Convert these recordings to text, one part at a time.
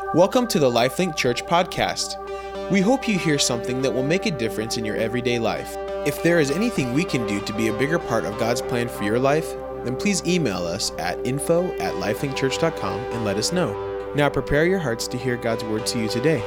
Welcome to the LifeLink Church podcast. We hope you hear something that will make a difference in your everyday life. If there is anything we can do to be a bigger part of God's plan for your life, then please email us at info@lifelinkchurch.com and let us know. Now prepare your hearts to hear God's word to you today.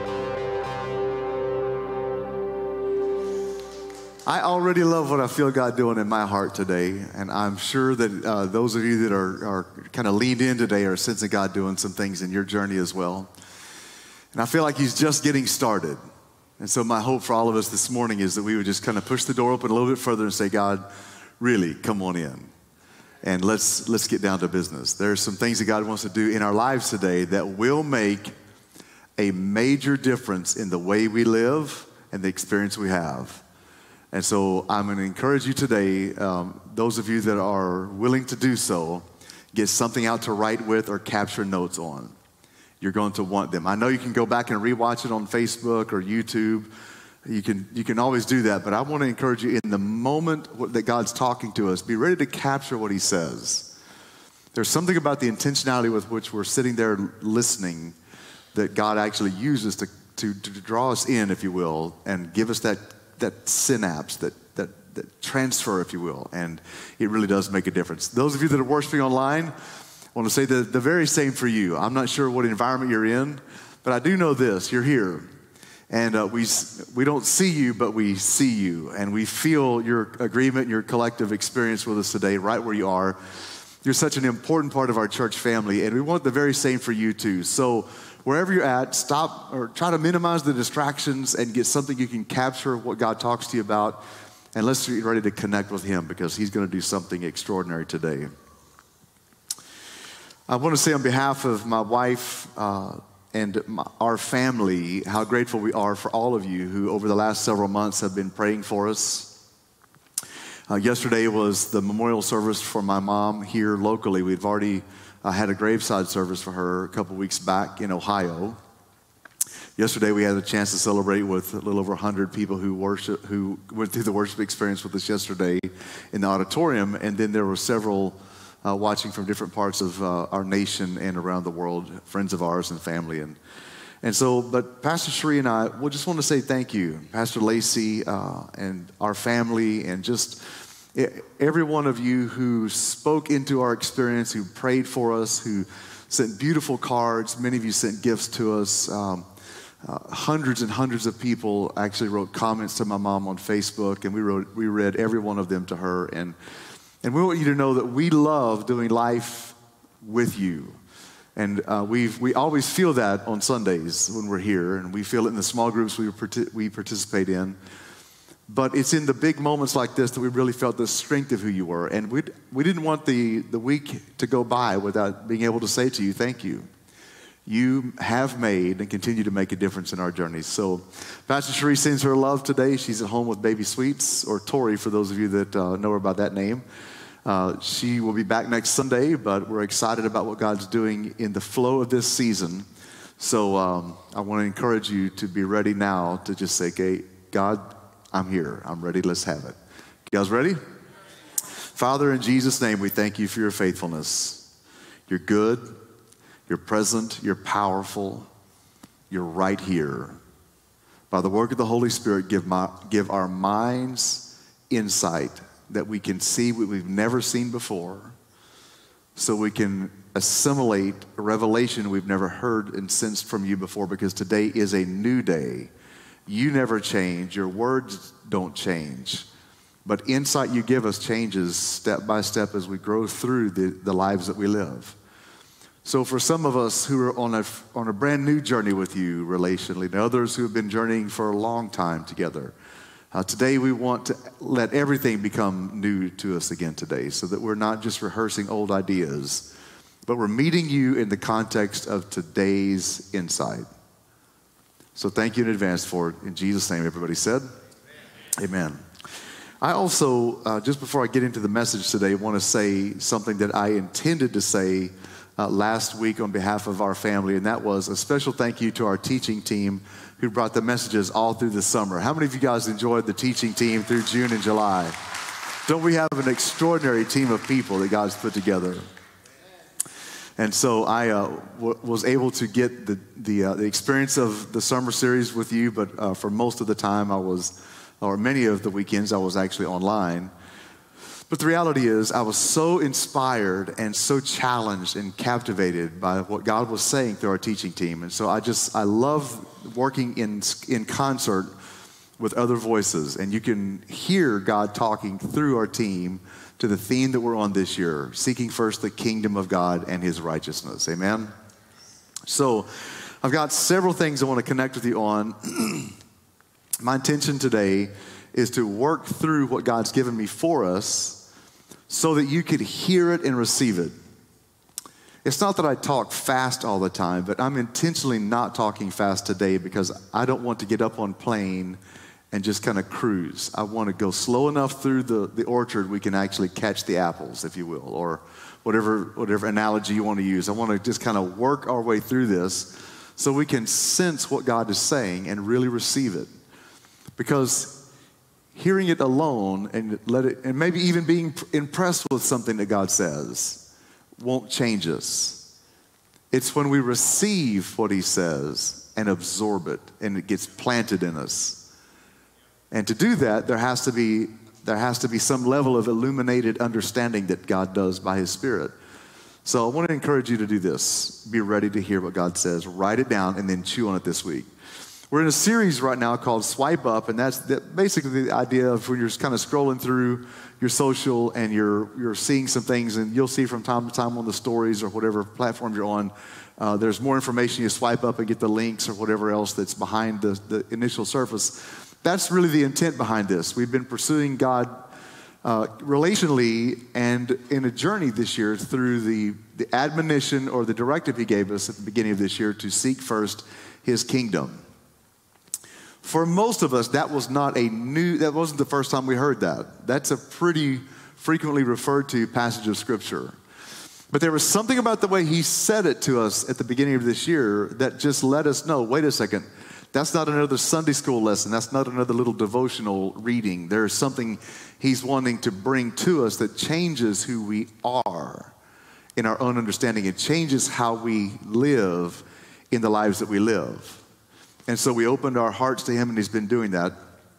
I already love what I feel God doing in my heart today, and I'm sure that those of you that are kind of leaned in today are sensing God doing some things in your journey as well. And I feel like He's just getting started. And so my hope for all of us this morning is that we would just kind of push the door open a little bit further and say, God, really, come on in. And let's get down to business. There's some things that God wants to do in our lives today that will make a major difference in the way we live and the experience we have. And so I'm going to encourage you today, those of you that are willing to do so, get something out to write with or capture notes on. You're going to want them. I know you can go back and rewatch it on Facebook or YouTube. You can always do that, but I want to encourage you in the moment that God's talking to us, be ready to capture what He says. There's something about the intentionality with which we're sitting there listening that God actually uses to draw us in, if you will, and give us that synapse, that transfer, if you will, and it really does make a difference. Those of you that are worshiping online, I want to say the very same for you. I'm not sure what environment you're in, but I do know this: you're here, and we don't see you, but we see you, and we feel your agreement, your collective experience with us today, right where you are. You're such an important part of our church family, and we want the very same for you too. So wherever you're at, stop or try to minimize the distractions and get something you can capture what God talks to you about. And let's get ready to connect with Him because He's going to do something extraordinary today. I want to say on behalf of my wife and our family how grateful we are for all of you who over the last several months have been praying for us. Yesterday was the memorial service for my mom here locally. We've already had a graveside service for her a couple weeks back in Ohio. Yesterday we had a chance to celebrate with a little over 100 people who went through the worship experience with us yesterday in the auditorium, and then there were several watching from different parts of our nation and around the world, friends of ours and family. But Pastor Sheree and I, we just want to say thank you, Pastor Lacey and our family, and just every one of you who spoke into our experience, who prayed for us, who sent beautiful cards. Many of you sent gifts to us. Hundreds and hundreds of people actually wrote comments to my mom on Facebook, and we read every one of them to her. And we want you to know that we love doing life with you. And we always feel that on Sundays when we're here, and we feel it in the small groups we participate in. But it's in the big moments like this that we really felt the strength of who you were. And we didn't want the week to go by without being able to say to you, thank you. You have made and continue to make a difference in our journeys. So Pastor Sheree sends her love today. She's at home with baby Sweets, or Tori for those of you that know her by that name. She will be back next Sunday, but we're excited about what God's doing in the flow of this season. So I want to encourage you to be ready now to just say, okay, God, I'm here. I'm ready. Let's have it. You guys ready? Father, in Jesus' name, we thank you for your faithfulness. You're good. You're present. You're powerful. You're right here. By the work of the Holy Spirit, give our minds insight that we can see what we've never seen before, so we can assimilate a revelation we've never heard and sensed from you before, because today is a new day. You never change. Your words don't change. But insight you give us changes step by step as we grow through the lives that we live. So for some of us who are on a brand new journey with you relationally, and others who have been journeying for a long time together, today we want to let everything become new to us again today, so that we're not just rehearsing old ideas, but we're meeting you in the context of today's insight. So thank you in advance for it. In Jesus' name, everybody said, Amen. I also, just before I get into the message today, want to say something that I intended to say last week on behalf of our family, and that was a special thank you to our teaching team who brought the messages all through the summer. How many of you guys enjoyed the teaching team through June and July? Don't we have an extraordinary team of people that God's put together? And so I was able to get the experience of the summer series with you, but for most of the time or many of the weekends, I was actually online. But the reality is, I was so inspired and so challenged and captivated by what God was saying through our teaching team. And so I love working in concert with other voices. And you can hear God talking through our team to the theme that we're on this year, seeking first the kingdom of God and his righteousness. Amen? So I've got several things I want to connect with you on. My intention today is to work through what God's given me for us so that you could hear it and receive it. It's not that I talk fast all the time, but I'm intentionally not talking fast today because I don't want to get up on plane and just kind of cruise. I want to go slow enough through the orchard we can actually catch the apples, if you will, or whatever analogy you want to use. I want to just kind of work our way through this so we can sense what God is saying and really receive it. Because hearing it alone and maybe even being impressed with something that God says won't change us. It's when we receive what he says and absorb it and it gets planted in us. And to do that, there has to be some level of illuminated understanding that God does by his Spirit. So I want to encourage you to do this. Be ready to hear what God says. Write it down and then chew on it this week. We're in a series right now called Swipe Up, and that's basically the idea of when you're kind of scrolling through your social and you're seeing some things, and you'll see from time to time on the stories or whatever platform you're on, there's more information. You swipe up and get the links or whatever else that's behind the initial surface. That's really the intent behind this. We've been pursuing God relationally and in a journey this year through the admonition or the directive he gave us at the beginning of this year to seek first his kingdom. For most of us, that wasn't the first time we heard that. That's a pretty frequently referred to passage of Scripture. But there was something about the way he said it to us at the beginning of this year that just let us know, wait a second, that's not another Sunday school lesson. That's not another little devotional reading. There's something he's wanting to bring to us that changes who we are in our own understanding. It changes how we live in the lives that we live. And so we opened our hearts to him, and he's been doing that.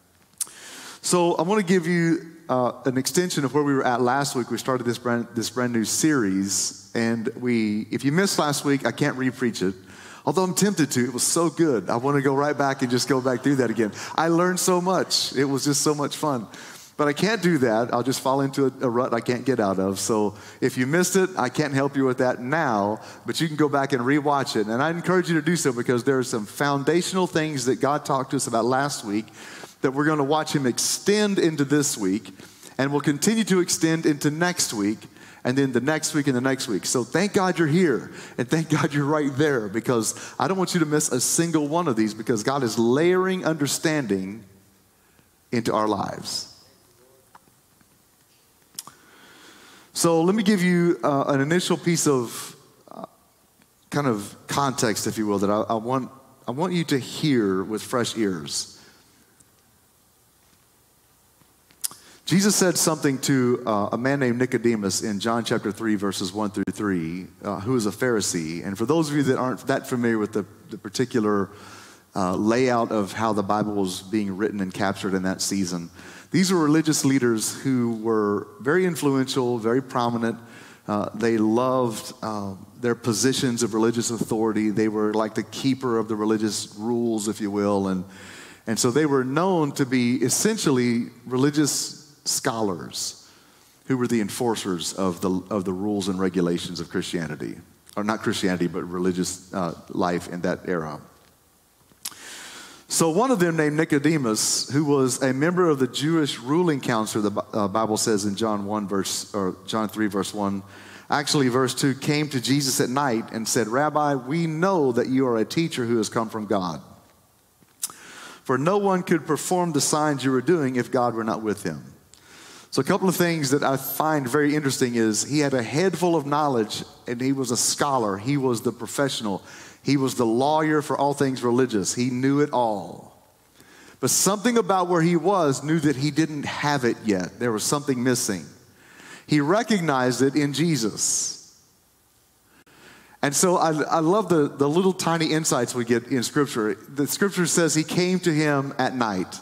So I want to give you an extension of where we were at last week. We started this brand new series, and if you missed last week, I can't re-preach it. Although I'm tempted to. It was so good. I want to go right back and just go back through that again. I learned so much. It was just so much fun. But I can't do that. I'll just fall into a rut I can't get out of. So if you missed it, I can't help you with that now, but you can go back and rewatch it. And I encourage you to do so because there are some foundational things that God talked to us about last week that we're going to watch him extend into this week, and will continue to extend into next week, and then the next week and the next week. So thank God you're here, and thank God you're right there, because I don't want you to miss a single one of these, because God is layering understanding into our lives. So let me give you an initial piece of kind of context, if you will, that I want you to hear with fresh ears. Jesus said something to a man named Nicodemus in John chapter 3, verses 1 through 3, who is a Pharisee. And for those of you that aren't that familiar with the particular layout of how the Bible was being written and captured in that season, these were religious leaders who were very influential, very prominent. They loved their positions of religious authority. They were like the keeper of the religious rules, if you will. And so they were known to be essentially religious scholars who were the enforcers of the rules and regulations of Christianity. Or not Christianity, but religious life in that era. So one of them, named Nicodemus, who was a member of the Jewish ruling council, the Bible says in John 3, verse 1, actually verse 2, came to Jesus at night and said, "Rabbi, we know that you are a teacher who has come from God. For no one could perform the signs you are doing if God were not with him." So a couple of things that I find very interesting is he had a head full of knowledge, and he was a scholar. He was the professional. He was the lawyer for all things religious. He knew it all. But something about where he was knew that he didn't have it yet. There was something missing. He recognized it in Jesus. And so I love the little tiny insights we get in Scripture. The Scripture says he came to him at night.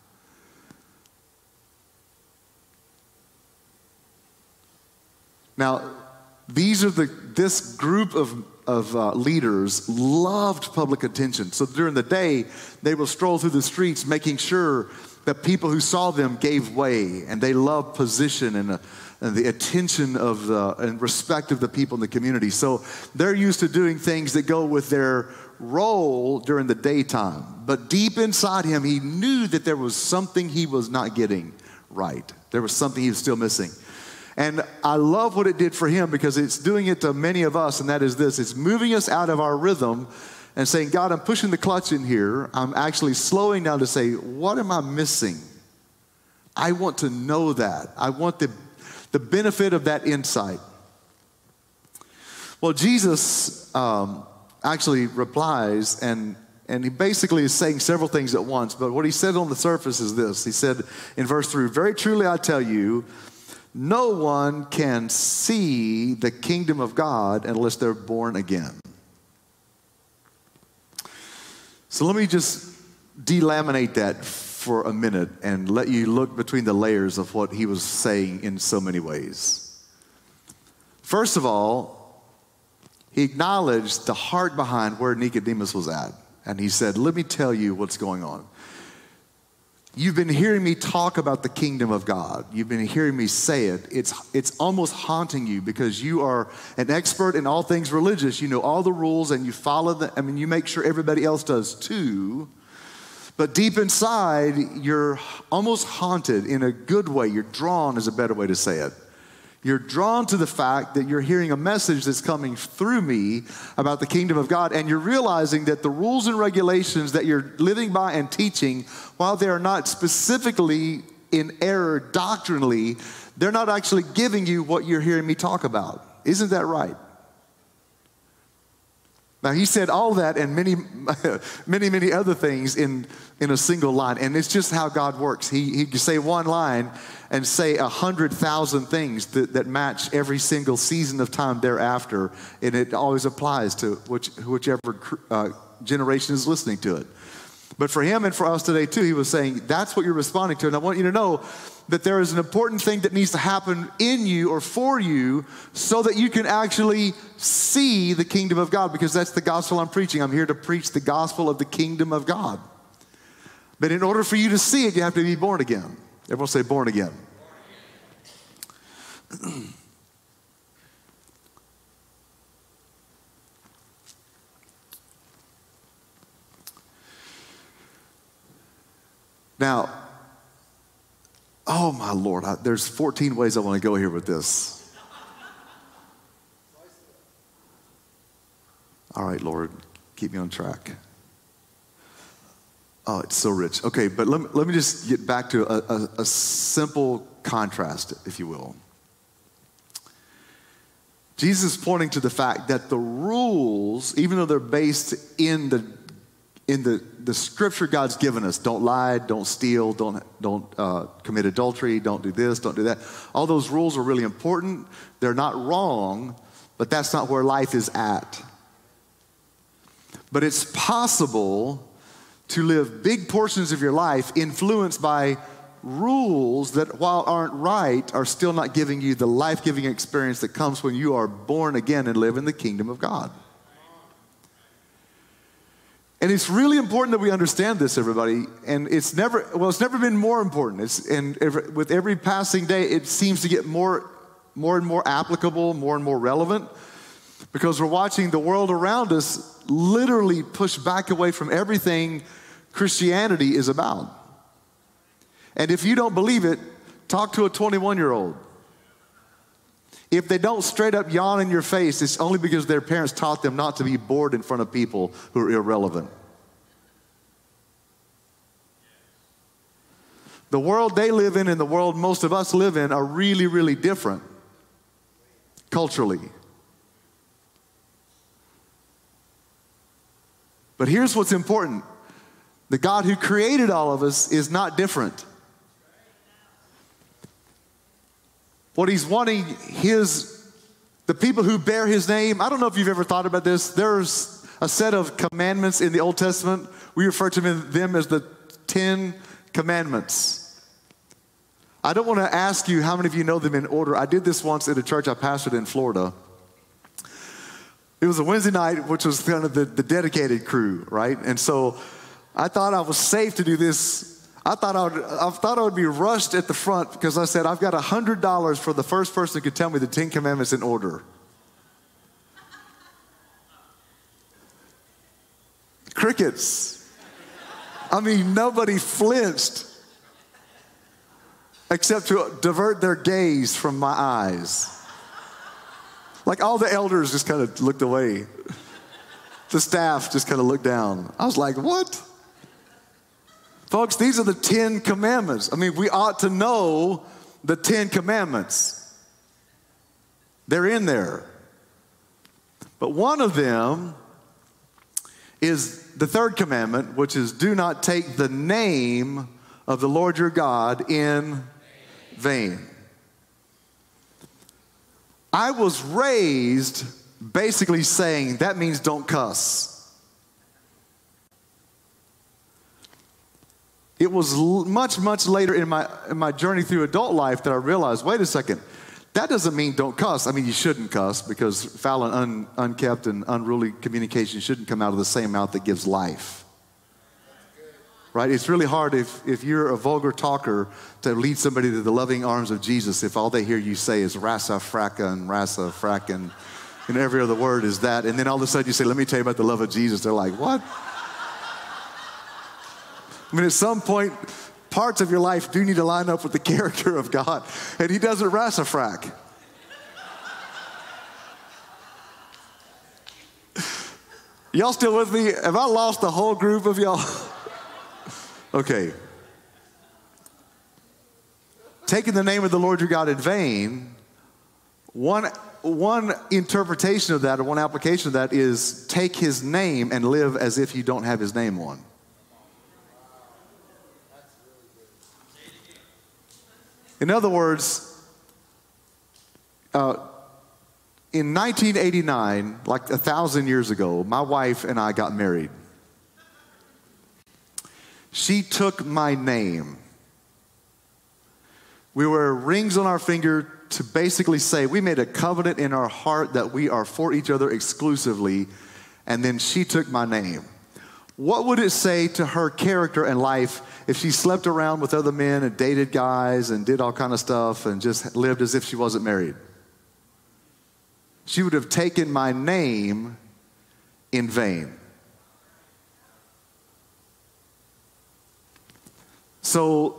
Now, this group of leaders loved public attention. So during the day, they will stroll through the streets making sure that people who saw them gave way, and they loved position and the attention and respect of the people in the community. So they're used to doing things that go with their role during the daytime. But deep inside him, he knew that there was something he was not getting right. There was something he was still missing. And I love what it did for him, because it's doing it to many of us, and that is this. It's moving us out of our rhythm and saying, God, I'm pushing the clutch in here. I'm actually slowing down to say, what am I missing? I want to know that. I want the benefit of that insight. Well, Jesus actually replies, and he basically is saying several things at once, but what he said on the surface is this. He said in verse 3, very truly I tell you, no one can see the kingdom of God unless they're born again. So let me just delaminate that for a minute and let you look between the layers of what he was saying in so many ways. First of all, he acknowledged the heart behind where Nicodemus was at. And he said, let me tell you what's going on. You've been hearing me talk about the kingdom of God. You've been hearing me say it. It's almost haunting you because you are an expert in all things religious. You know all the rules and you follow them. I mean, you make sure everybody else does too. But deep inside, you're almost haunted in a good way. You're drawn is a better way to say it. You're drawn to the fact that you're hearing a message that's coming through me about the kingdom of God, and you're realizing that the rules and regulations that you're living by and teaching, while they are not specifically in error doctrinally, they're not actually giving you what you're hearing me talk about. Isn't that right? Now, he said all that and many, many other things in a single line. And it's just how God works. He can say one line and say 100,000 things that match every single season of time thereafter. And it always applies to whichever generation is listening to it. But for him and for us today too, he was saying, that's what you're responding to. And I want you to know that there is an important thing that needs to happen in you or for you so that you can actually see the kingdom of God, because that's the gospel I'm preaching. I'm here to preach the gospel of the kingdom of God. But in order for you to see it, you have to be born again. Everyone say born again. Now, oh my Lord, there's 14 ways I want to go here with this. All right, Lord, keep me on track. Oh, it's so rich. Okay, but let me just get back to a simple contrast, if you will. Jesus is pointing to the fact that the rules, even though they're based in the scripture God's given us, don't lie, don't steal, don't commit adultery, don't do this, don't do that. All those rules are really important. They're not wrong, but that's not where life is at. But it's possible to live big portions of your life influenced by rules that, while aren't right, are still not giving you the life-giving experience that comes when you are born again and live in the kingdom of God. And it's really important that we understand this, everybody. And it's never been more important. With every passing day, it seems to get more and more applicable, more and more relevant, because we're watching the world around us literally push back away from everything Christianity is about. And if you don't believe it, talk to a 21-year-old. If they don't straight up yawn in your face, it's only because their parents taught them not to be bored in front of people who are irrelevant. The world they live in and the world most of us live in are really, really different culturally. But here's what's important. The God who created all of us is not different. What he's wanting his The people who bear his name, I don't know if you've ever thought about this. There's a set of commandments in the Old Testament. We refer to them as the 10 Commandments. I don't want to ask you how many of you know them in order. I did this once at a church I pastored in Florida. It was a Wednesday night, which was kind of the dedicated crew, right? And so I thought I was safe to do this. I thought I would be rushed at the front because I said, I've got $100 for the first person who could tell me the 10 Commandments in order. Crickets. I mean, nobody flinched except to divert their gaze from my eyes. Like all the elders just kind of looked away. The staff just kind of looked down. I was like, what? Folks, these are the 10 Commandments. I mean, we ought to know the 10 Commandments. They're in there. But one of them is the third commandment, which is do not take the name of the Lord your God in vain. I was raised basically saying that means don't cuss. It was much, much later in my journey through adult life that I realized, wait a second, that doesn't mean don't cuss. I mean, you shouldn't cuss because foul and unkept and unruly communication shouldn't come out of the same mouth that gives life. Right? It's really hard if you're a vulgar talker to lead somebody to the loving arms of Jesus if all they hear you say is rasa fracka and rasa frack and every other word is that. And then all of a sudden you say, let me tell you about the love of Jesus. They're like, what? I mean, at some point, parts of your life do need to line up with the character of God. And he doesn't rasa frack. Y'all still with me? Have I lost the whole group of y'all? Okay. Taking the name of the Lord your God in vain, one interpretation of that or one application of that is take his name and live as if you don't have his name on. In other words, in 1989, like 1,000 years ago, my wife and I got married. She took my name. We wear rings on our finger to basically say we made a covenant in our heart that we are for each other exclusively, and then she took my name. What would it say to her character and life if she slept around with other men and dated guys and did all kind of stuff and just lived as if she wasn't married? She would have taken my name in vain. So,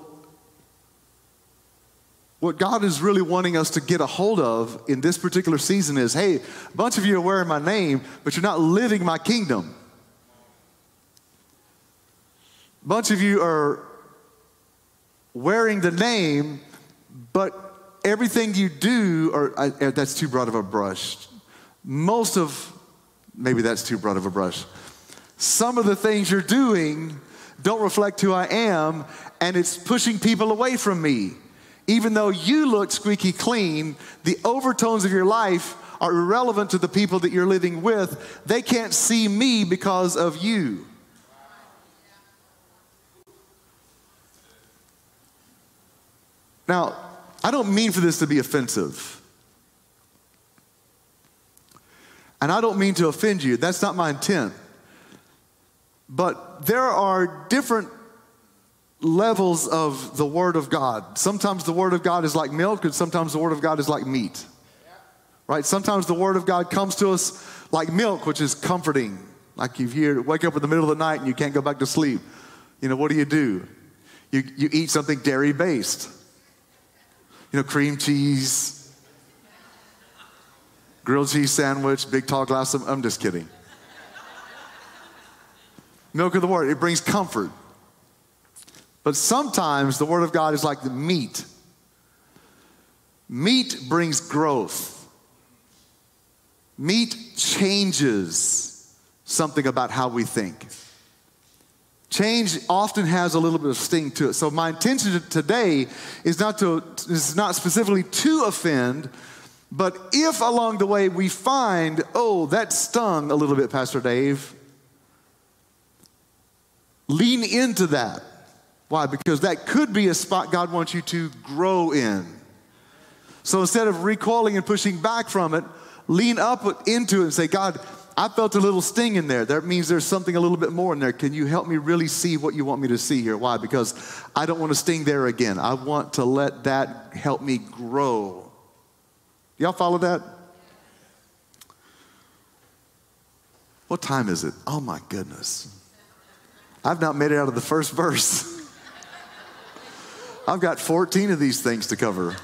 what God is really wanting us to get a hold of in this particular season is, hey, a bunch of you are wearing my name, but you're not living my kingdom. A bunch of you are wearing the name, but everything you do, that's too broad of a brush. Maybe that's too broad of a brush. Some of the things you're doing don't reflect who I am, and it's pushing people away from me. Even though you look squeaky clean, the overtones of your life are irrelevant to the people that you're living with. They can't see me because of you. Now, I don't mean for this to be offensive. And I don't mean to offend you. That's not my intent. But there are different levels of the Word of God. Sometimes the Word of God is like milk, and sometimes the Word of God is like meat. Right? Sometimes the Word of God comes to us like milk, which is comforting. Like you wake up in the middle of the night and you can't go back to sleep. You know, what do? You eat something dairy-based. You know, cream cheese, grilled cheese sandwich, big tall glass of, I'm just kidding. Milk of the Word, it brings comfort. But sometimes the Word of God is like the meat. Meat brings growth. Meat changes something about how we think. Change often has a little bit of sting to it. So my intention today is not specifically to offend, But if along the way we find, oh, that stung a little bit, Pastor Dave, lean into that. Why? Because that could be a spot God wants you to grow in. So instead of recoiling and pushing back from it, lean up into it and say, God, I felt a little sting in there. That means there's something a little bit more in there. Can you help me really see what you want me to see here? Why? Because I don't want to sting there again. I want to let that help me grow. Y'all follow that? What time is it? Oh my goodness. I've not made it out of the first verse. I've got 14 of these things to cover.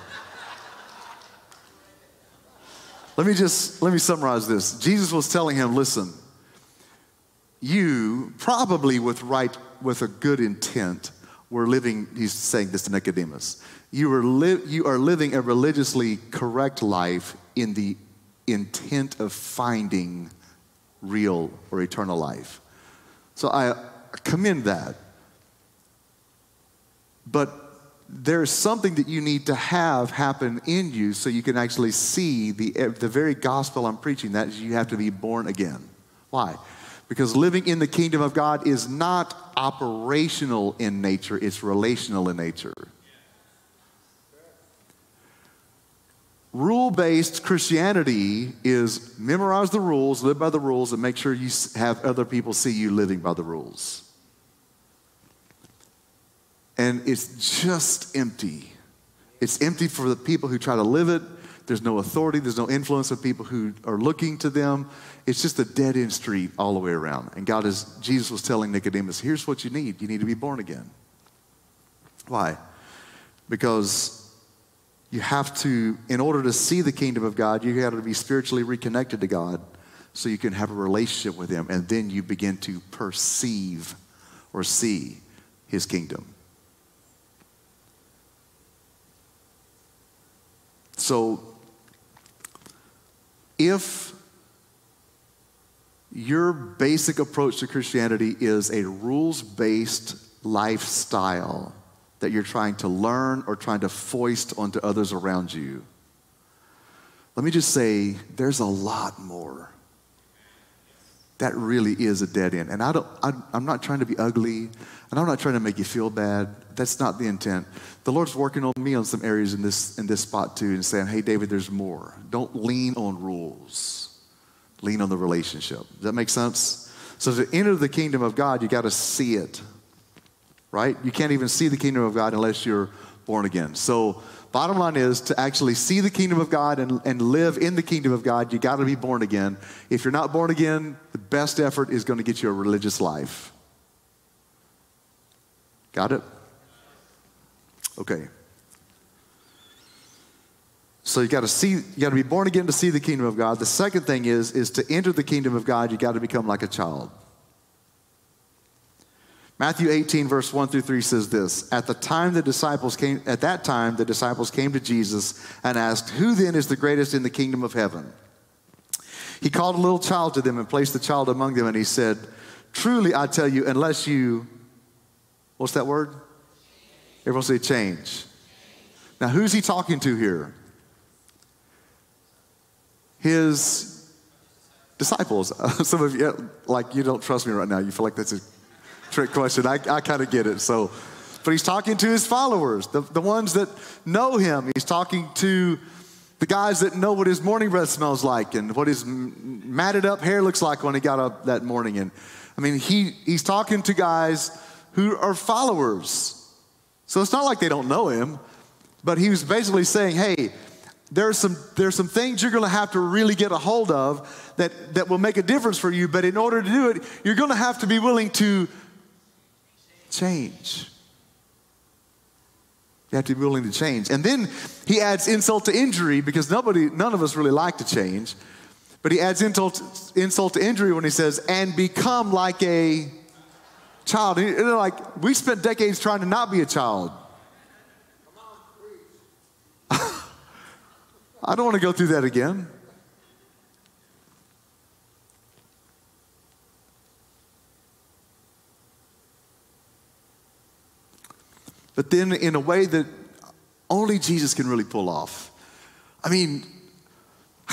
Let me summarize this. Jesus was telling him, listen, you probably with a good intent were living, he's saying this to Nicodemus, you are living a religiously correct life in the intent of finding real or eternal life. So I commend that. But there's something that you need to have happen in you so you can actually see the very gospel I'm preaching. That is, you have to be born again. Why? Because living in the kingdom of God is not operational in nature, it's relational in nature. Rule-based Christianity is memorize the rules, live by the rules, and make sure you have other people see you living by the rules. And it's just empty. It's empty for the people who try to live it. There's no authority. There's no influence of people who are looking to them. It's just a dead-end street all the way around. And Jesus was telling Nicodemus, here's what you need. You need to be born again. Why? Because you have to, in order to see the kingdom of God, you got to be spiritually reconnected to God so you can have a relationship with him. And then you begin to perceive or see his kingdom. So, if your basic approach to Christianity is a rules-based lifestyle that you're trying to learn or trying to foist onto others around you, let me just say, there's a lot more. That really is a dead end. And I'm not trying to be ugly, and I'm not trying to make you feel bad. That's not the intent. The Lord's working on me on some areas in this spot too, and saying, hey, David, there's more. Don't lean on rules. Lean on the relationship. Does that make sense? So to enter the kingdom of God, you got to see it, right? You can't even see the kingdom of God unless you're born again. So bottom line is, to actually see the kingdom of God and live in the kingdom of God, you got to be born again. If you're not born again, the best effort is going to get you a religious life. Got it? Okay. So you got to be born again to see the kingdom of God. The second thing is to enter the kingdom of God, you got to become like a child. Matthew 18, verse 1 through 3 says this, At that time the disciples came to Jesus and asked, who then is the greatest in the kingdom of heaven? He called a little child to them and placed the child among them, and he said, truly I tell you, unless you, what's that word? Everyone say change. Now who's he talking to here? His disciples. Some of you, like, you don't trust me right now. You feel like that's a trick question. I kind of get it. But he's talking to his followers, the ones that know him. He's talking to the guys that know what his morning breath smells like and what his matted up hair looks like when he got up that morning. And I mean, he's talking to guys who are followers. So it's not like they don't know him, but he was basically saying, hey, there's some things you're going to have to really get a hold of that will make a difference for you. But in order to do it, you're going to have to be willing to change. You have to be willing to change. And then he adds insult to injury, because none of us really like to change. But he adds insult to injury when he says, and become like a child. And they're like, we spent decades trying to not be a child. I don't want to go through that again. But then in a way that only Jesus can really pull off. I mean,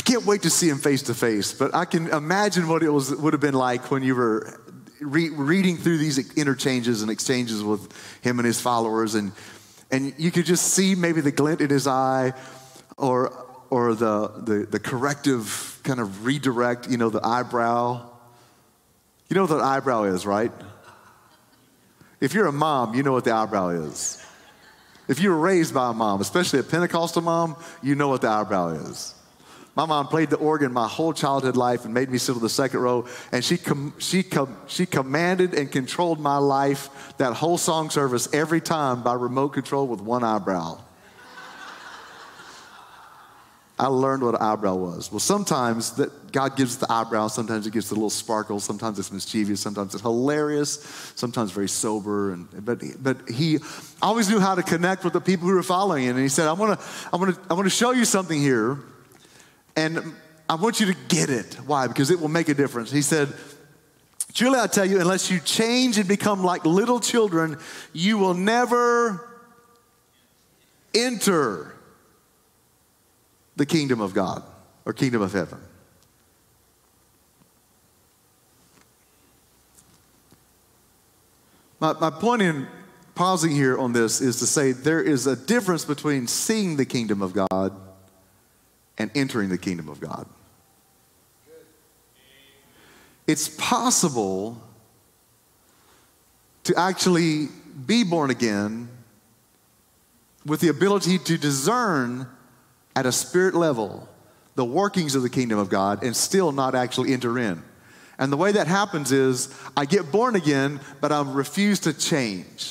can't wait to see him face to face, but I can imagine what it would have been like when you were reading through these interchanges and exchanges with him and his followers, and you could just see maybe the glint in his eye, or the corrective kind of redirect, the eyebrow. You know what the eyebrow is, right? If you're a mom, you know what the eyebrow is. If you were raised by a mom, especially a Pentecostal mom, you know what the eyebrow is. My mom played the organ my whole childhood life and made me sit on the second row, and she commanded and controlled my life that whole song service every time by remote control with one eyebrow. I learned what an eyebrow was. Well, sometimes that God gives the eyebrow, sometimes it gives the little sparkle, sometimes it's mischievous, sometimes it's hilarious, sometimes very sober. But he always knew how to connect with the people who were following him. And he said, I want to show you something here, and I want you to get it. Why? Because it will make a difference. He said, truly I tell you, unless you change and become like little children, you will never enter the kingdom of God or kingdom of heaven. My point in pausing here on this is to say there is a difference between seeing the kingdom of God and entering the kingdom of God. It's possible to actually be born again with the ability to discern at a spirit level the workings of the kingdom of God and still not actually enter in. And the way that happens is I get born again, but I refuse to change.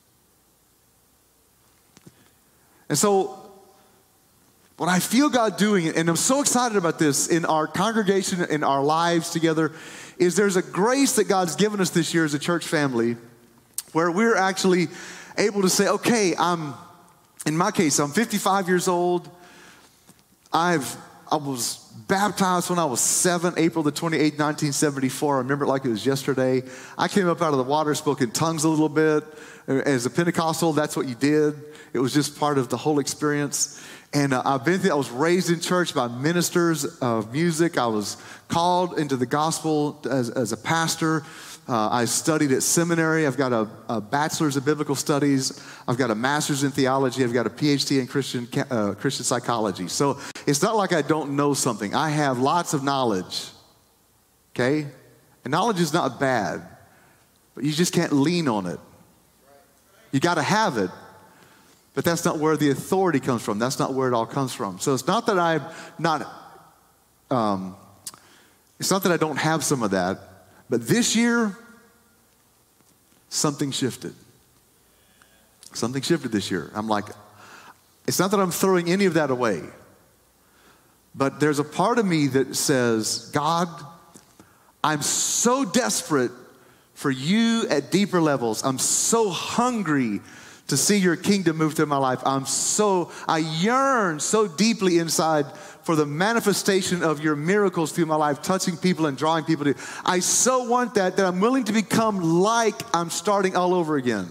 And so what I feel God doing, and I'm so excited about this in our congregation, in our lives together, is there's a grace that God's given us this year as a church family where we're actually able to say, okay, in my case, I'm 55 years old. I was baptized when I was 7, April the 28th, 1974. I remember it like it was yesterday. I came up out of the water, spoke in tongues a little bit. As a Pentecostal, that's what you did. It was just part of the whole experience. And I was raised in church by ministers of music. I was called into the gospel as a pastor. I studied at seminary. I've got a bachelor's of biblical studies. I've got a master's in theology. I've got a PhD in Christian psychology. So it's not like I don't know something. I have lots of knowledge, okay? And knowledge is not bad, but you just can't lean on it. You got to have it, but that's not where the authority comes from. That's not where it all comes from. So it's not that it's not that I don't have some of that. But this year, something shifted. Something shifted this year. I'm like, it's not that I'm throwing any of that away. But there's a part of me that says, God, I'm so desperate for you at deeper levels. I'm so hungry to see your kingdom move through my life. I yearn so deeply inside for the manifestation of your miracles through my life, touching people and drawing people to you. I so want that I'm willing to become like I'm starting all over again.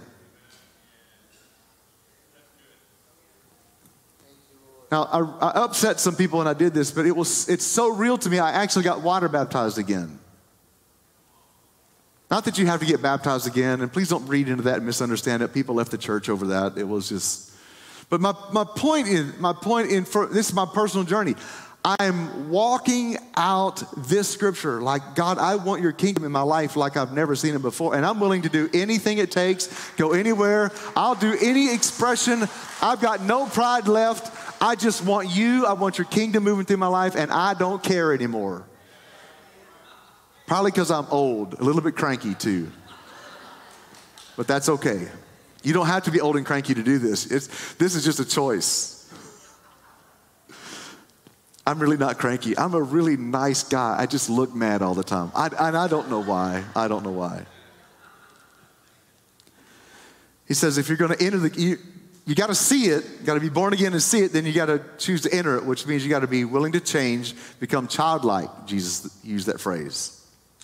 Now, I upset some people when I did this, but it's so real to me, I actually got water baptized again. Not that you have to get baptized again, and please don't read into that and misunderstand it. People left the church over that. It was just... But my point this is my personal journey. I'm walking out this scripture like, God, I want your kingdom in my life like I've never seen it before. And I'm willing to do anything it takes, go anywhere. I'll do any expression. I've got no pride left. I just want you. I want your kingdom moving through my life, and I don't care anymore. Probably because I'm old, a little bit cranky too. But that's okay. You don't have to be old and cranky to do this. This is just a choice. I'm really not cranky. I'm a really nice guy. I just look mad all the time. And I don't know why. I don't know why. He says if you're going to enter you got to see it. You got to be born again and see it. Then you got to choose to enter it, which means you got to be willing to change, become childlike. Jesus used that phrase.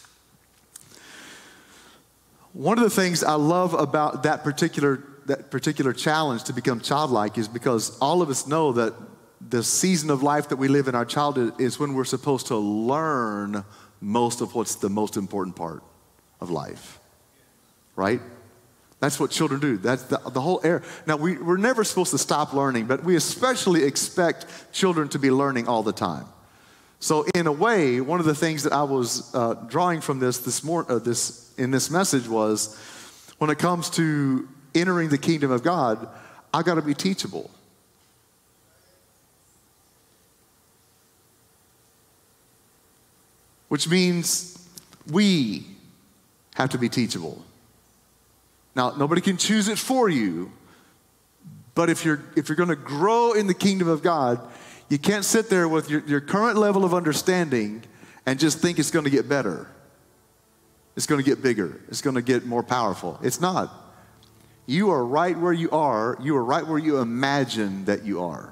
One of the things I love about that particular challenge to become childlike is because all of us know that the season of life that we live in our childhood is when we're supposed to learn most of what's the most important part of life, right? That's what children do. That's the whole era. Now, we're never supposed to stop learning, but we especially expect children to be learning all the time. So in a way, one of the things that I was drawing from in this message was, when it comes to entering the kingdom of God, I got to be teachable. Which means we have to be teachable. Now, nobody can choose it for you, but if you're going to grow in the kingdom of God, you can't sit there with your current level of understanding and just think it's going to get better. It's going to get bigger. It's going to get more powerful. It's not. You are right where you are. You are right where you imagine that you are.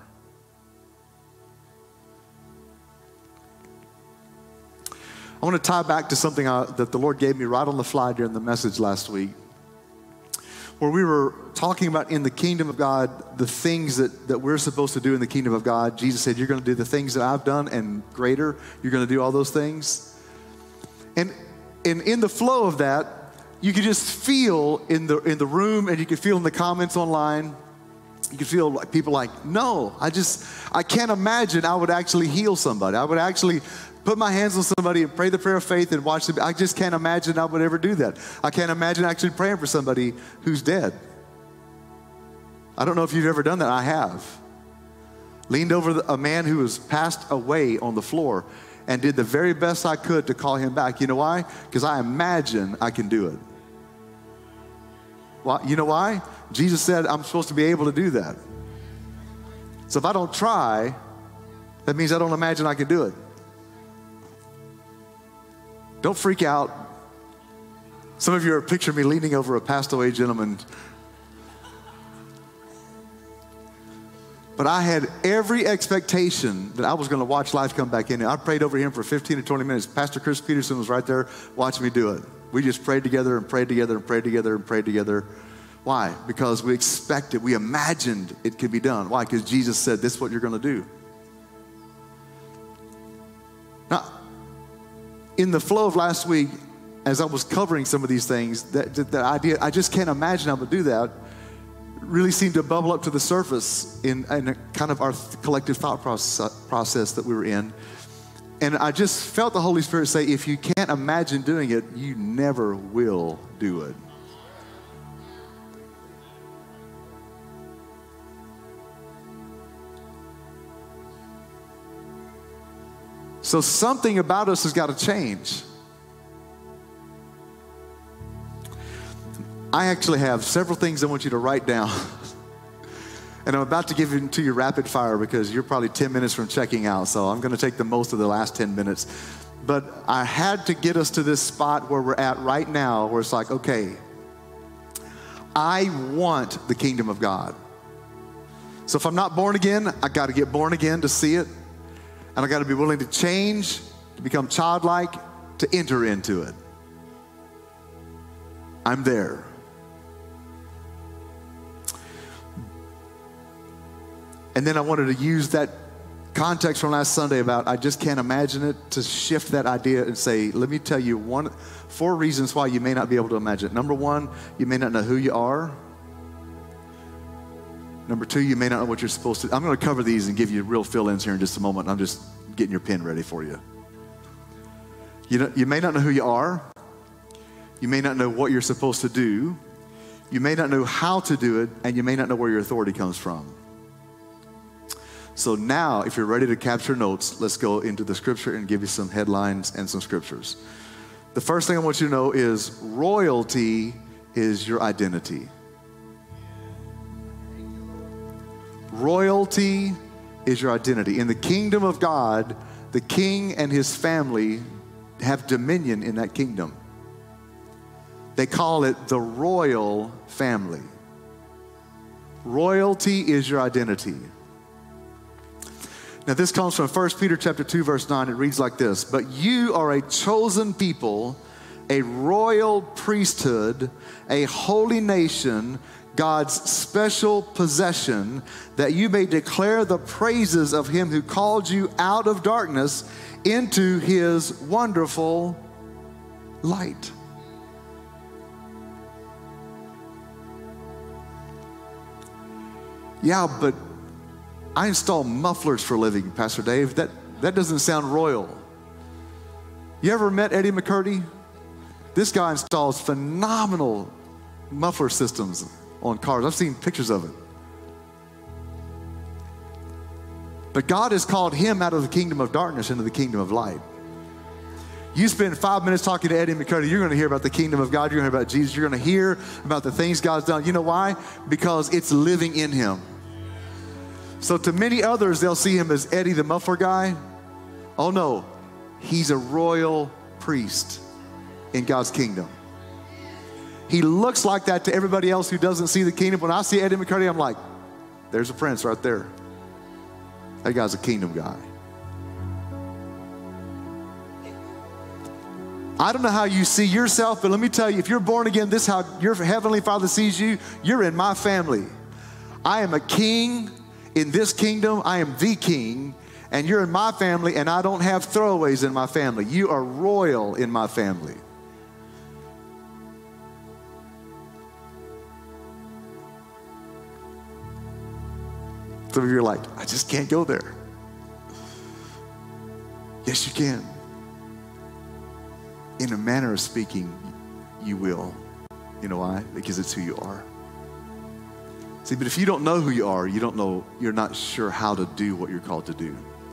I want to tie back to something that the Lord gave me right on the fly during the message last week, where we were talking about in the kingdom of God, the things that we're supposed to do in the kingdom of God. Jesus said, you're going to do the things that I've done and greater. You're going to do all those things. And in the flow of that, you could just feel in the room, and you could feel in the comments online, you could feel like people like, no, I can't imagine I would actually heal somebody. I would actually put my hands on somebody and pray the prayer of faith and watch them. I just can't imagine I would ever do that. I can't imagine actually praying for somebody who's dead. I don't know if you've ever done that. I have. Leaned over a man who was passed away on the floor and did the very best I could to call him back. You know why? Because I imagine I can do it. Well, you know why? Jesus said I'm supposed to be able to do that. So if I don't try, that means I don't imagine I can do it. Don't freak out. Some of you are picturing me leaning over a passed away gentleman. But I had every expectation that I was going to watch life come back in. I prayed over him for 15 to 20 minutes. Pastor Chris Peterson was right there watching me do it. We just prayed together and prayed together and prayed together and prayed together. Why? Because we expected, we imagined it could be done. Why? Because Jesus said, this is what you're going to do. Now, in the flow of last week, as I was covering some of these things, that idea, I just can't imagine I would do that, really seemed to bubble up to the surface in a kind of our collective thought process that we were in. And I just felt the Holy Spirit say, if you can't imagine doing it, you never will do it. So something about us has got to change. I actually have several things I want you to write down. And I'm about to give it to you rapid fire because you're probably 10 minutes from checking out. So I'm going to take the most of the last 10 minutes. But I had to get us to this spot where we're at right now, where it's like, okay, I want the kingdom of God. So if I'm not born again, I got to get born again to see it. And I got to be willing to change, to become childlike, to enter into it. I'm there. And then I wanted to use that context from last Sunday about I just can't imagine it, to shift that idea and say, let me tell you 4 reasons why you may not be able to imagine it. Number 1, you may not know who you are. Number 2, you may not know what you're supposed to do. I'm going to cover these and give you real fill-ins here in just a moment. I'm just getting your pen ready for you. You may not know who you are. You may not know what you're supposed to do. You may not know how to do it, and you may not know where your authority comes from. So now, if you're ready to capture notes, let's go into the scripture and give you some headlines and some scriptures. The first thing I want you to know is royalty is your identity. Royalty is your identity. In the kingdom of God, the king and his family have dominion in that kingdom. They call it the royal family. Royalty is your identity. Now this comes from 1 Peter chapter 2, verse 9. It reads like this: but you are a chosen people, a royal priesthood, a holy nation, God's special possession, that you may declare the praises of him who called you out of darkness into his wonderful light. Yeah, but I install mufflers for a living, Pastor Dave. That doesn't sound royal. You ever met Eddie McCurdy? This guy installs phenomenal muffler systems on cars. I've seen pictures of it. But God has called him out of the kingdom of darkness into the kingdom of light. You spend 5 minutes talking to Eddie McCurdy, you're going to hear about the kingdom of God. You're going to hear about Jesus. You're going to hear about the things God's done. You know why? Because it's living in him. So to many others, they'll see him as Eddie the muffler guy. Oh no, he's a royal priest in God's kingdom. He looks like that to everybody else who doesn't see the kingdom. When I see Eddie McCurdy, I'm like, there's a prince right there. That guy's a kingdom guy. I don't know how you see yourself, but let me tell you, if you're born again, this is how your heavenly Father sees you. You're in my family. I am a king in this kingdom. I am the king, and you're in my family, and I don't have throwaways in my family. You are royal in my family. Some of you are like, I just can't go there. Yes, you can. In a manner of speaking, you will. You know why? Because it's who you are. See, but if you don't know who you are, you don't know, you're not sure how to do what you're called to do.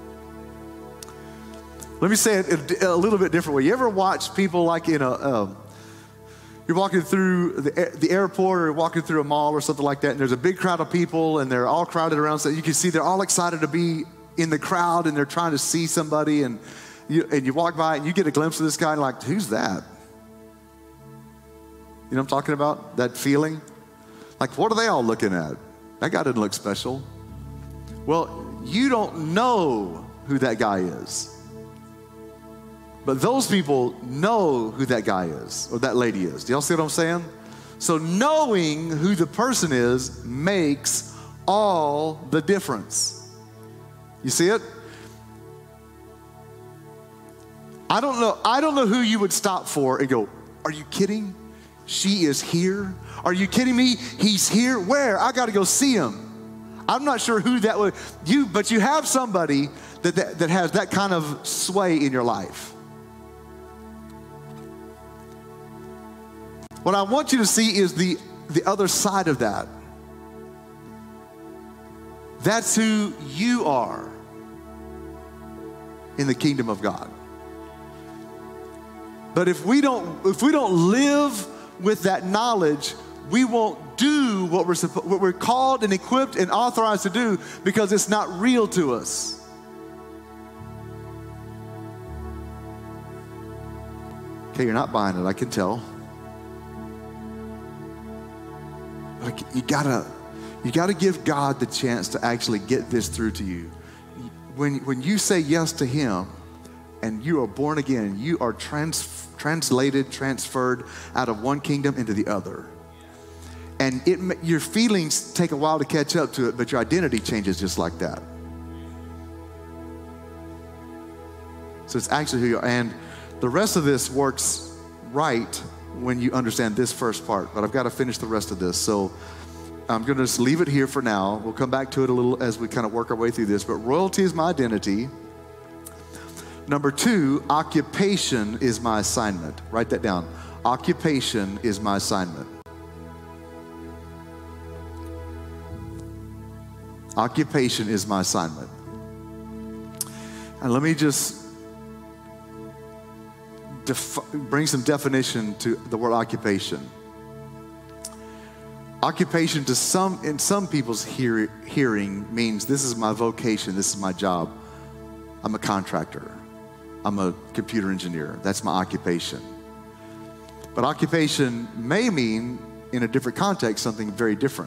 Let me say it a little bit different way. You ever watch people like in you're walking through the airport or walking through a mall or something like that, and there's a big crowd of people, and they're all crowded around, so you can see they're all excited to be in the crowd, and they're trying to see somebody, and you walk by, and you get a glimpse of this guy, and like, who's that? You know what I'm talking about? That feeling? Like, what are they all looking at? That guy doesn't look special. Well, you don't know who that guy is. But those people know who that guy is or that lady is. Do y'all see what I'm saying? So knowing who the person is makes all the difference. You see it? I don't know who you would stop for and go, are you kidding? She is here? Are you kidding me? He's here? Where? I got to go see him. I'm not sure who that would, but you have somebody that has that kind of sway in your life. What I want you to see is the other side of that. That's who you are in the kingdom of God. But if we don't live with that knowledge, we won't do what we're called and equipped and authorized to do, because it's not real to us. Okay, you're not buying it, I can tell. Like, you gotta give God the chance to actually get this through to you. When you say yes to him and you are born again, you are transferred out of one kingdom into the other. And your feelings take a while to catch up to it, but your identity changes just like that. So it's actually who you are. And the rest of this works right when you understand this first part, but I've got to finish the rest of this. So I'm going to just leave it here for now. We'll come back to it a little as we kind of work our way through this. But royalty is my identity. Number 2, occupation is my assignment. Write that down. Occupation is my assignment. Occupation is my assignment. And let me just bring some definition to the word occupation. Occupation in some people's hearing means this is my vocation, this is my job. I'm a contractor. I'm a computer engineer. That's my occupation. But occupation may mean, in a different context, something very different.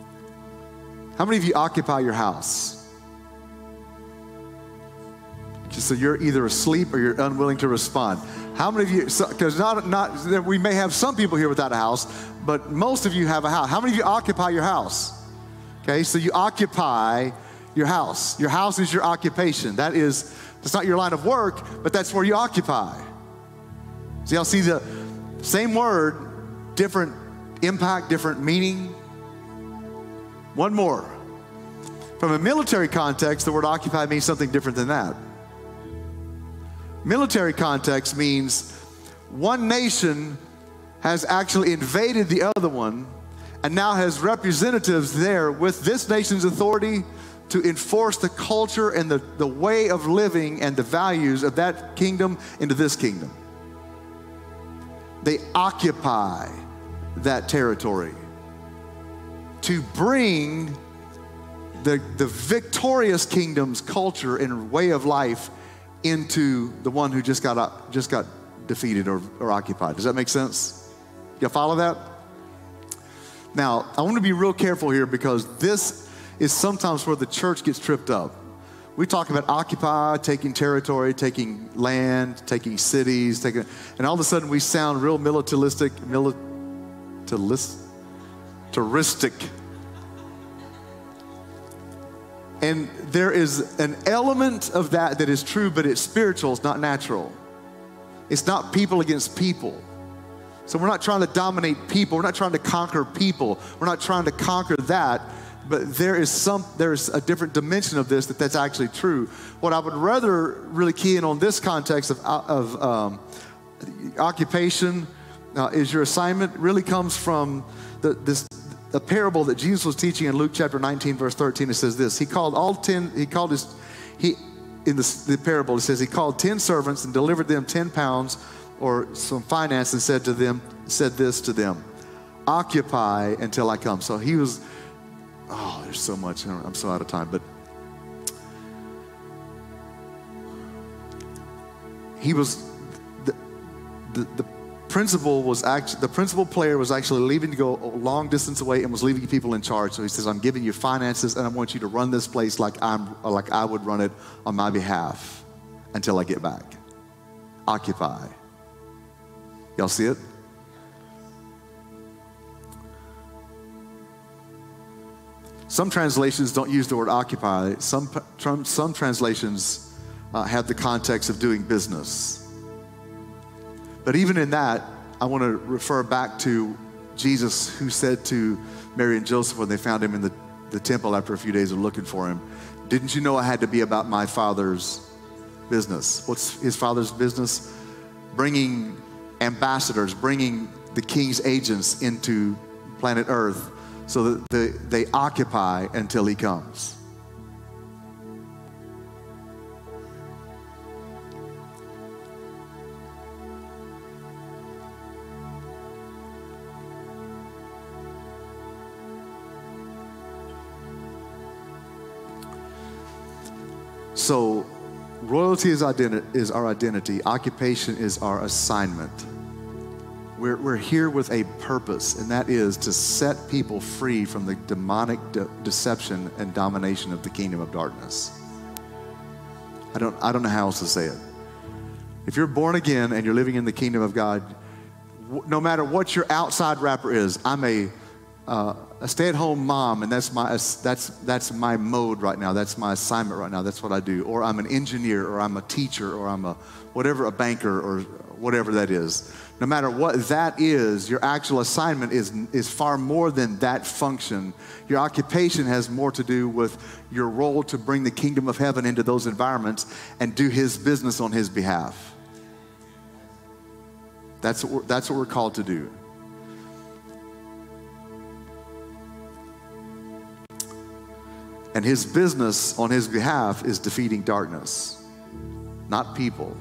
How many of you occupy your house? So you're either asleep or you're unwilling to respond. How many of you, because we may have some people here without a house, but most of you have a house. How many of you occupy your house? Okay, so you occupy your house. Your house is your occupation. That's not your line of work, but that's where you occupy. So y'all see the same word, different impact, different meaning. One more. From a military context, the word occupy means something different than that. Military context means one nation has actually invaded the other one and now has representatives there with this nation's authority to enforce the culture and the way of living and the values of that kingdom into this kingdom. They occupy that territory to bring the victorious kingdom's culture and way of life into the one who just got defeated or occupied. Does that make sense? You follow that? Now, I want to be real careful here because this is sometimes where the church gets tripped up. We talk about occupy, taking territory, taking land, taking cities, and all of a sudden we sound real militaristic. And there is an element of that is true, but it's spiritual, it's not natural. It's not people against people. So we're not trying to dominate people. We're not trying to conquer people. We're not trying to conquer that. But there's a different dimension of this that's actually true. What I would rather really key in on this context of occupation is your assignment really comes from the parable that Jesus was teaching in Luke chapter 19, verse 13. It says this: in the parable, it says he called 10 servants and delivered them 10 pounds or some finance and said this to them: occupy until I come. So he was, there's so much. I'm so out of time, but he was, the principal player was actually leaving to go a long distance away and was leaving people in charge. So he says, I'm giving you finances and I want you to run this place like I would run it on my behalf until I get back. Occupy. Y'all see it? Some translations don't use the word occupy. Some translations have the context of doing business. But even in that, I want to refer back to Jesus, who said to Mary and Joseph when they found him in the temple after a few days of looking for him, didn't you know I had to be about my Father's business? What's his Father's business? Bringing ambassadors, bringing the king's agents into planet Earth so that they occupy until he comes. So royalty is our identity. Occupation is our assignment. We're here with a purpose, and that is to set people free from the demonic deception and domination of the kingdom of darkness. I don't know how else to say it. If you're born again and you're living in the kingdom of God, no matter what your outside wrapper is, I'm a stay-at-home mom, and that's my mode right now. That's my assignment right now. That's what I do. Or I'm an engineer, or I'm a teacher, or I'm a banker, or whatever that is. No matter what that is, your actual assignment is far more than that function. Your occupation has more to do with your role to bring the kingdom of heaven into those environments and do his business on his behalf. That's what we're called to do. And his business on his behalf is defeating darkness, not people.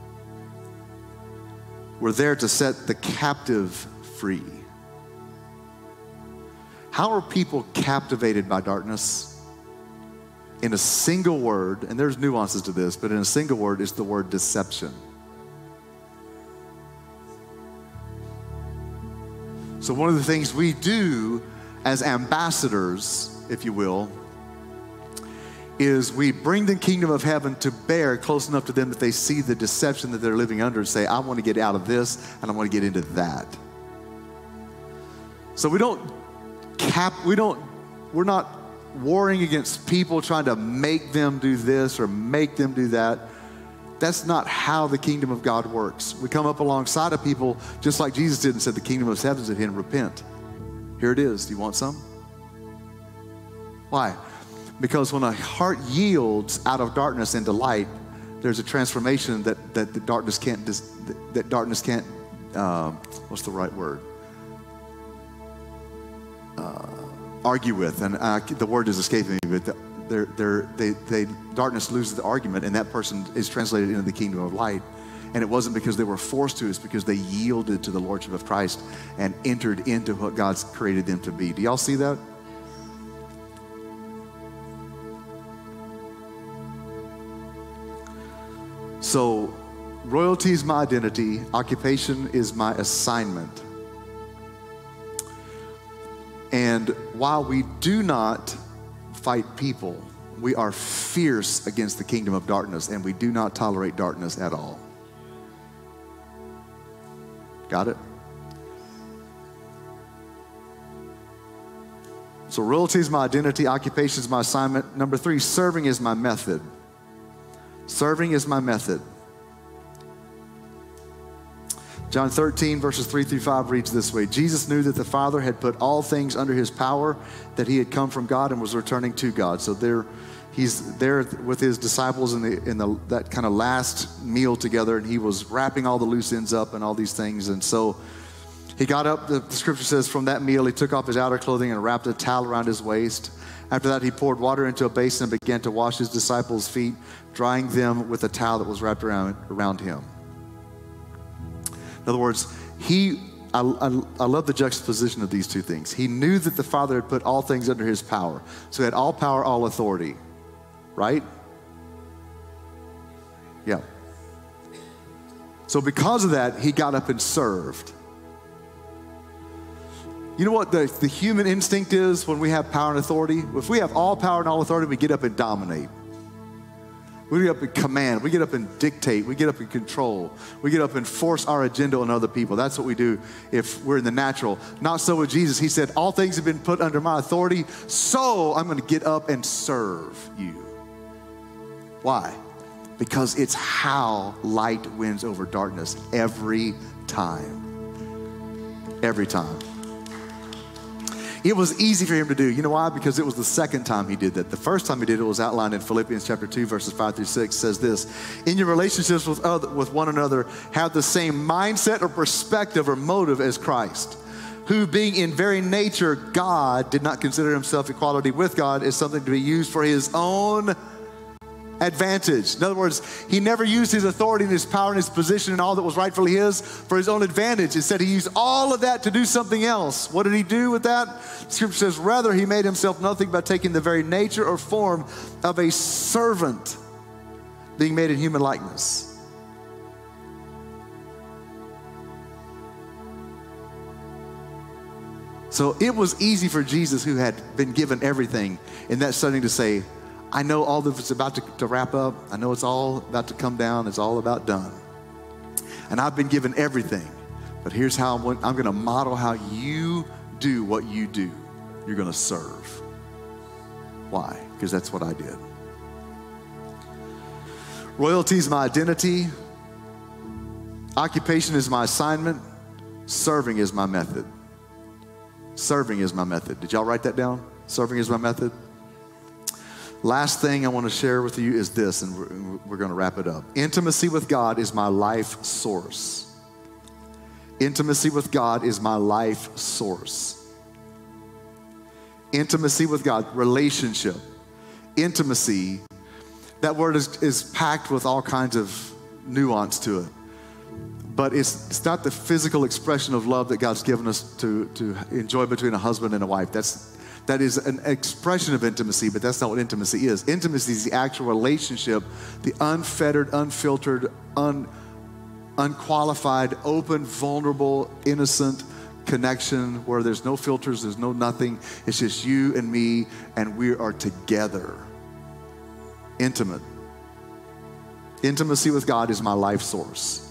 We're there to set the captive free. How are people captivated by darkness? In a single word, and there's nuances to this, but in a single word, it's the word deception. So one of the things we do as ambassadors, if you will, is we bring the kingdom of heaven to bear close enough to them that they see the deception that they're living under and say, I want to get out of this and I want to get into that. So we're not warring against people trying to make them do this or make them do that. That's not how the kingdom of God works. We come up alongside of people just like Jesus did and said, the kingdom of heaven is at hand, repent. Here it is. Do you want some? Why? Because when a heart yields out of darkness into light, there's a transformation that the darkness can't, what's the right word? Argue with. And the word is escaping me, but darkness loses the argument, and that person is translated into the kingdom of light. And it wasn't because they were forced to, it's because they yielded to the lordship of Christ and entered into what God's created them to be. Do y'all see that? So, royalty is my identity, occupation is my assignment. And while we do not fight people, we are fierce against the kingdom of darkness, and we do not tolerate darkness at all. Got it? So royalty is my identity, occupation is my assignment. Number 3, serving is my method. Serving is my method. John 13, verses 3 through 5 reads this way. Jesus knew that the Father had put all things under his power, that he had come from God and was returning to God. So he's there with his disciples in that kind of last meal together, and he was wrapping all the loose ends up and all these things. And so he got up, the scripture says, from that meal, he took off his outer clothing and wrapped a towel around his waist. After that, he poured water into a basin and began to wash his disciples' feet, drying them with a towel that was wrapped around him. In other words, I love the juxtaposition of these two things. He knew that the Father had put all things under his power. So he had all power, all authority. Right? Yeah. So because of that, he got up and served. You know what the human instinct is when we have power and authority? If we have all power and all authority, we get up and dominate. We get up and command. We get up and dictate. We get up and control. We get up and force our agenda on other people. That's what we do if we're in the natural. Not so with Jesus. He said, all things have been put under my authority, so I'm going to get up and serve you. Why? Because it's how light wins over darkness every time. Every time. It was easy for him to do. You know why? Because it was the second time he did that. The first time he did it was outlined in Philippians chapter 2, verses 5 through 6. It says this, in your relationships with one another, have the same mindset or perspective or motive as Christ, who being in very nature God, did not consider himself equality with God as something to be used for his own advantage. In other words, he never used his authority and his power and his position and all that was rightfully his for his own advantage. Instead, he used all of that to do something else. What did he do with that? Scripture says, rather, he made himself nothing by taking the very nature or form of a servant, being made in human likeness. So it was easy for Jesus, who had been given everything in that setting, to say, I know all of it's about to wrap up. I know it's all about to come down. It's all about done. And I've been given everything. But here's how I'm going to model how you do what you do. You're going to serve. Why? Because that's what I did. Royalty is my identity. Occupation is my assignment. Serving is my method. Serving is my method. Did y'all write that down? Serving is my method. Last thing I want to share with you is this, and we're going to wrap it up. Intimacy with God is my life source. Intimacy with God is my life source. Intimacy with God, relationship, intimacy. That word is packed with all kinds of nuance to it. But it's not the physical expression of love that God's given us to enjoy between a husband and a wife. That is an expression of intimacy, but that's not what intimacy is. Intimacy is the actual relationship, the unfettered, unfiltered, unqualified, open, vulnerable, innocent connection where there's no filters, there's no nothing. It's just you and me, and we are together. Intimate. Intimacy with God is my life source.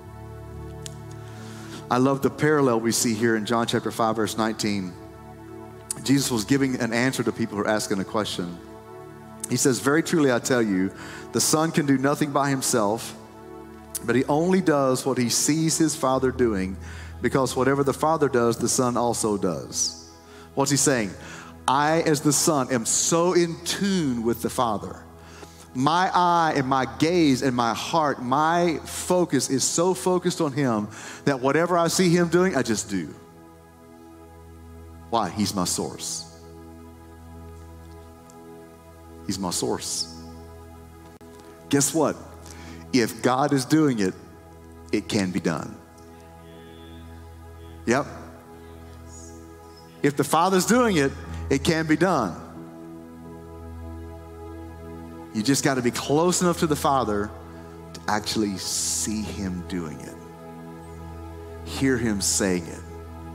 I love the parallel we see here in John chapter 5, verse 19. Jesus was giving an answer to people who are asking a question. He says, very truly I tell you, the Son can do nothing by himself, but he only does what he sees his Father doing, because whatever the Father does, the Son also does. What's he saying? I, as the Son, am so in tune with the Father. My eye and my gaze and my heart, my focus is so focused on him that whatever I see him doing, I just do. Why? He's my source. He's my source. Guess what? If God is doing it, it can be done. Yep. If the Father's doing it, it can be done. You just got to be close enough to the Father to actually see him doing it. Hear him saying it.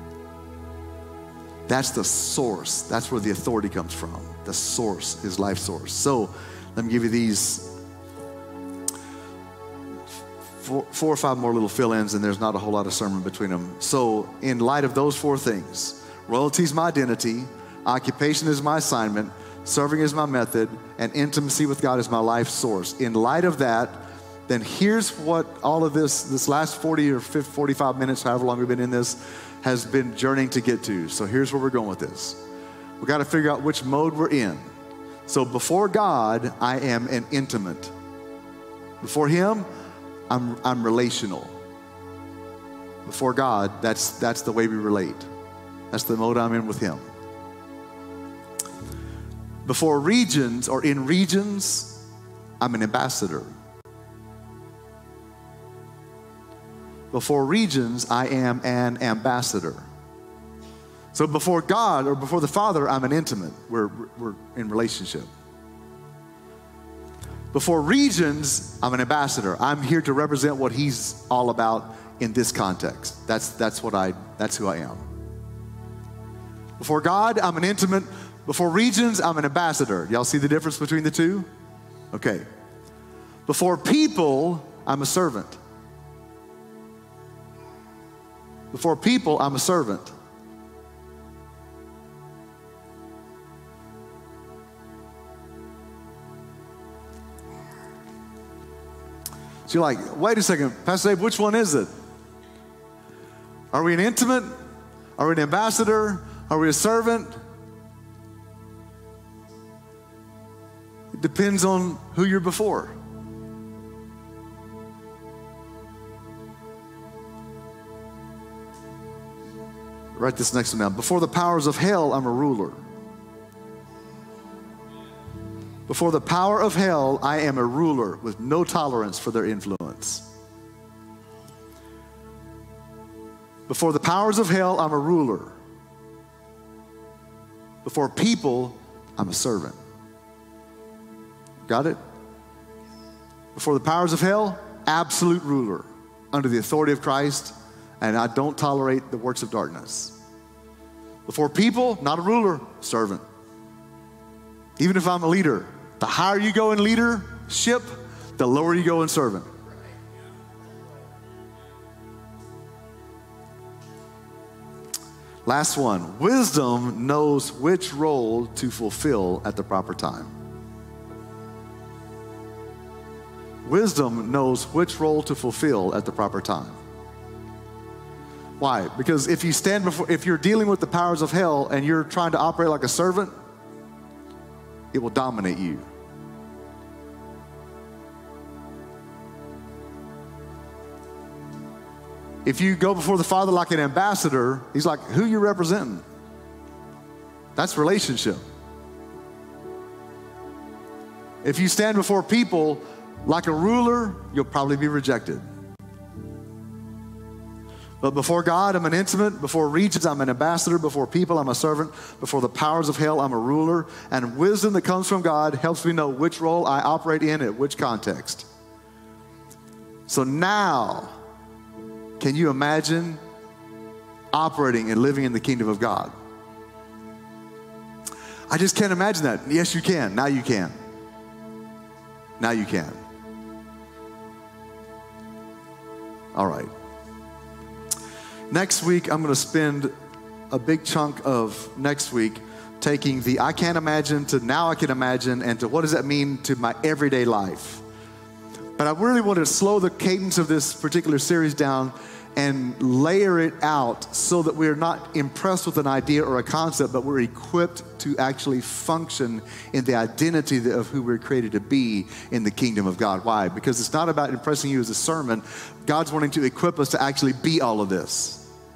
That's the source. That's where the authority comes from. The source is life source. So let me give you these four or five more little fill-ins, and there's not a whole lot of sermon between them. So in light of those four things, royalty is my identity, occupation is my assignment, serving is my method, and intimacy with God is my life source. In light of that, then here's what all of this last 40 or 50, 45 minutes, however long we've been in this, has been journeying to get to. So here's where we're going with this. We've got to figure out which mode we're in. So before God, I am an intimate. Before him, I'm relational. Before God, that's the way we relate. That's the mode I'm in with him. Before regions or in regions, I'm an ambassador. Before regions, I am an ambassador. So before God or before the Father, I'm an intimate. We're in relationship. Before regions, I'm an ambassador. I'm here to represent what he's all about in this context. That's who I am. Before God, I'm an intimate. Before regions, I'm an ambassador. Y'all see the difference between the two? Okay. Before people, I'm a servant. Before people, I'm a servant. So you're like, wait a second, Pastor Dave, which one is it? Are we an intimate? Are we an ambassador? Are we a servant? It depends on who you're before. Write this next one down. Before the powers of hell, I'm a ruler. Before the power of hell, I am a ruler with no tolerance for their influence. Before the powers of hell, I'm a ruler. Before people, I'm a servant. Got it? Before the powers of hell, absolute ruler under the authority of Christ, and I don't tolerate the works of darkness. Before people, not a ruler, servant. Even if I'm a leader, the higher you go in leadership, the lower you go in servant. Last one. Wisdom knows which role to fulfill at the proper time. Wisdom knows which role to fulfill at the proper time. Why? Because if you're dealing with the powers of hell and you're trying to operate like a servant, it will dominate you. If you go before the Father like an ambassador, he's like, who you representing? That's relationship. If you stand before people like a ruler, you'll probably be rejected. But before God, I'm an intimate. Before regions, I'm an ambassador. Before people, I'm a servant. Before the powers of hell, I'm a ruler. And wisdom that comes from God helps me know which role I operate in at which context. So now, can you imagine operating and living in the kingdom of God? I just can't imagine that. Yes, you can. Now you can. Now you can. All right. Next week, I'm going to spend a big chunk of next week taking the I can't imagine to now I can imagine and to what does that mean to my everyday life. But I really want to slow the cadence of this particular series down and layer it out so that we're not impressed with an idea or a concept, but we're equipped to actually function in the identity of who we're created to be in the kingdom of God. Why? Because it's not about impressing you as a sermon. God's wanting to equip us to actually be all of this.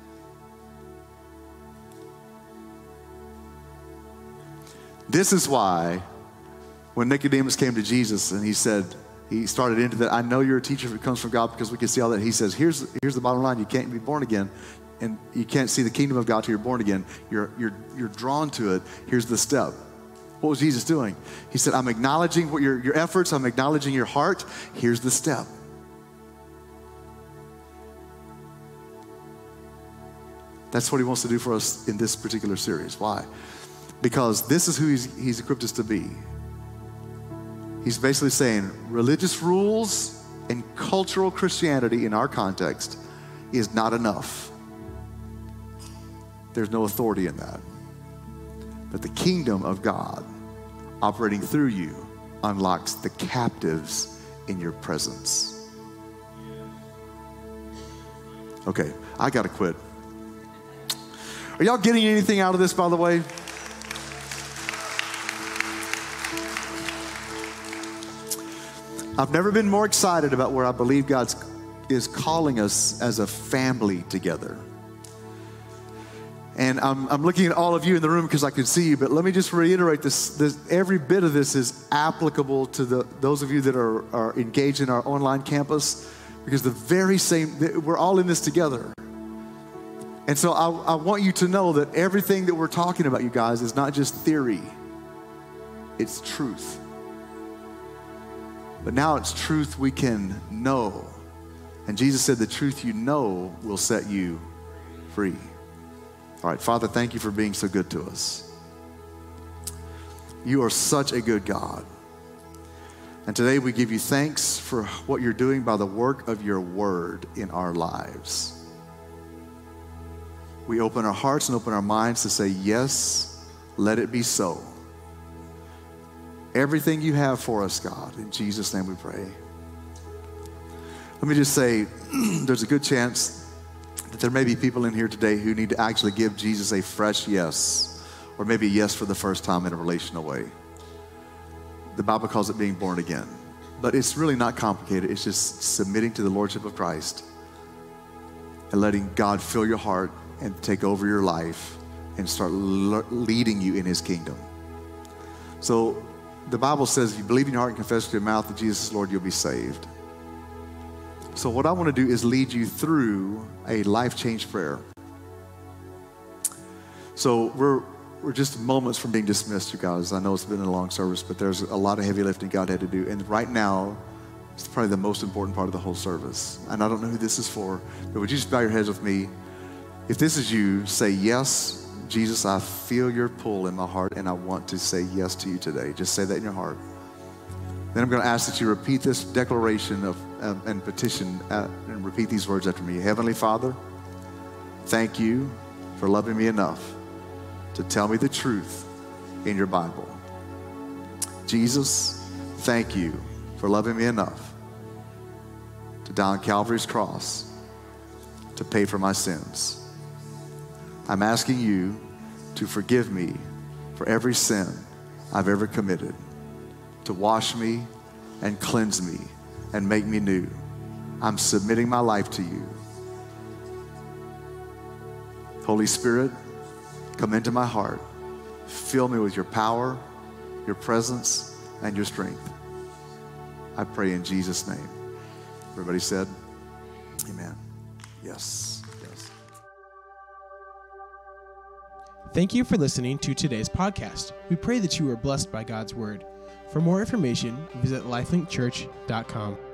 This is why when Nicodemus came to Jesus and he said, he started into that, I know you're a teacher who comes from God because we can see all that. He says, here's the bottom line. You can't be born again and you can't see the kingdom of God till you're born again. You're drawn to it. Here's the step. What was Jesus doing? He said, I'm acknowledging what your efforts. I'm acknowledging your heart. Here's the step. That's what he wants to do for us in this particular series. Why? Because this is who he's equipped us to be. He's basically saying religious rules and cultural Christianity in our context is not enough. There's no authority in that. But the kingdom of God operating through you unlocks the captives in your presence. Okay, I gotta quit. Are y'all getting anything out of this, by the way? I've never been more excited about where I believe God is calling us as a family together. And I'm looking at all of you in the room because I can see you, but let me just reiterate this every bit of this is applicable to those of you that are engaged in our online campus, because the very same, we're all in this together. And so I want you to know that everything that we're talking about, you guys, is not just theory, it's truth. But now it's truth we can know. And Jesus said the truth you know will set you free. All right, Father, thank you for being so good to us. You are such a good God. And today we give you thanks for what you're doing by the work of your word in our lives. We open our hearts and open our minds to say, yes, let it be so. Everything you have for us, God, in Jesus' name we pray. Let me just say, there's a good chance that there may be people in here today who need to actually give Jesus a fresh yes, or maybe a yes for the first time in a relational way. The Bible calls it being born again. But it's really not complicated. It's just submitting to the Lordship of Christ and letting God fill your heart and take over your life and start leading you in his kingdom. So the Bible says if you believe in your heart and confess with your mouth that Jesus is Lord, you'll be saved. So what I want to do is lead you through a life change prayer. So we're just moments from being dismissed, you guys. I know it's been a long service, but there's a lot of heavy lifting God had to do. And right now, it's probably the most important part of the whole service. And I don't know who this is for, but would you just bow your heads with me? If this is you, say, yes, Jesus, I feel your pull in my heart, and I want to say yes to you today. Just say that in your heart. Then I'm going to ask that you repeat this declaration and petition and repeat these words after me. Heavenly Father, thank you for loving me enough to tell me the truth in your Bible. Jesus, thank you for loving me enough to die on Calvary's cross to pay for my sins. I'm asking you to forgive me for every sin I've ever committed, to wash me and cleanse me and make me new. I'm submitting my life to you. Holy Spirit, come into my heart. Fill me with your power, your presence, and your strength. I pray in Jesus' name. Everybody said, amen. Yes. Thank you for listening to today's podcast. We pray that you were blessed by God's word. For more information, visit lifelinkchurch.com.